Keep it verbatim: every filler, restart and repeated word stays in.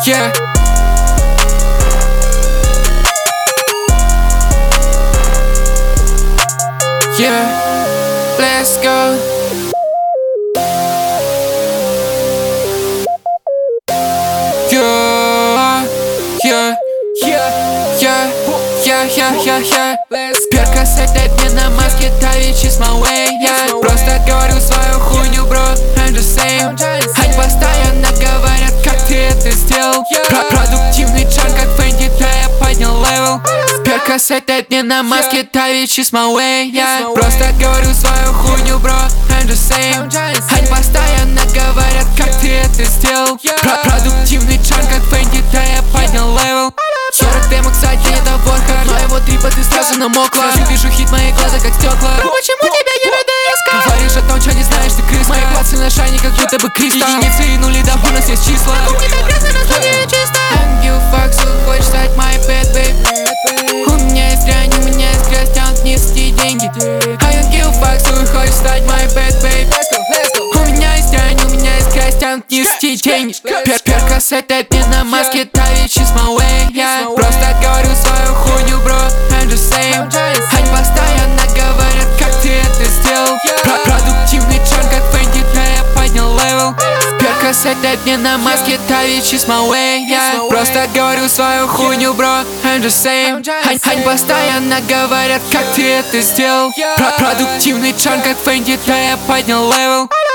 Yeah. Yeah, let's go. Yeah, yeah, yeah, yeah, yeah, yeah, yeah, yeah. Перкасет мне на маске, Тавич is my way. Я просто говорю свою хуйню, бро, I'm the same. Они постоянно говорят, как ты это сделал. Про продуктивный чан, как Фэнди, да я поднял левел. Перкасет мне на маске, Тавич is my way. Я просто говорю свою хуйню, бро, I'm the same. Они постоянно говорят, как ты это сделал. Про продуктивный чан, как Фэнди, да я поднял левел. сорок демок, кстати, это ворхар. Но его трипа ты сразу намокла. Вижу хит, мои глаза как стекла. Почему тебя не видно? Говоришь о том, что не знаешь, ты крыса. Мои пальцы на шайне, как будто бы кристалл. Единицы и нули, да у нас есть числа. У тебя грязно, но здоровье чисто. I don't give a fuck, so хочешь стать my bad babe. У меня есть дрянь, у меня есть грязь, тянут нести деньги. I don't give a fuck, so хочешь стать my bad babe. У меня есть дрянь, у меня есть грязь, тянут нести деньги. Перкасет мне на маске, Тавич is my way. Я просто говорю свою хуйню, бро, I'm the same. Они постоянно говорят, как ты это сделал. Про продуктивный чан, как Фэнди, да я поднял левел. Перкасет мне на маске, Тавич is my way. Я просто говорю свою хуйню, бро, I'm the same. Они, они постоянно говорят, как ты это сделал. Про продуктивный чан, как Фэнди, да я поднял левел.